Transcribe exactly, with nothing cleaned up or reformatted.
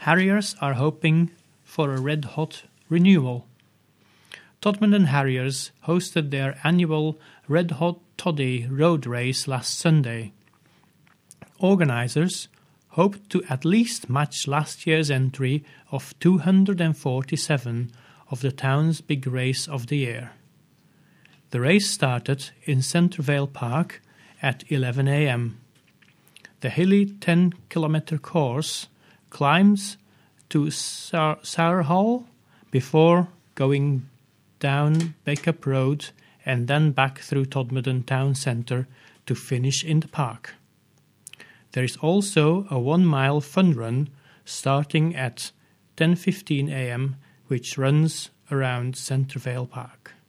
Harriers are hoping for a red-hot renewal. Todmorden Harriers hosted their annual Red Hot Toddy road race last Sunday. Organisers hoped to at least match last year's entry of two hundred forty-seven of the town's big race of the year. The race started in Centervale Park at eleven a.m. The hilly ten kilometre course climbs to Sour Hall before going down Backup Road and then back through Todmorden Town Centre to finish in the park. There is also a one-mile fun run starting at ten fifteen a.m. which runs around Centervale Park.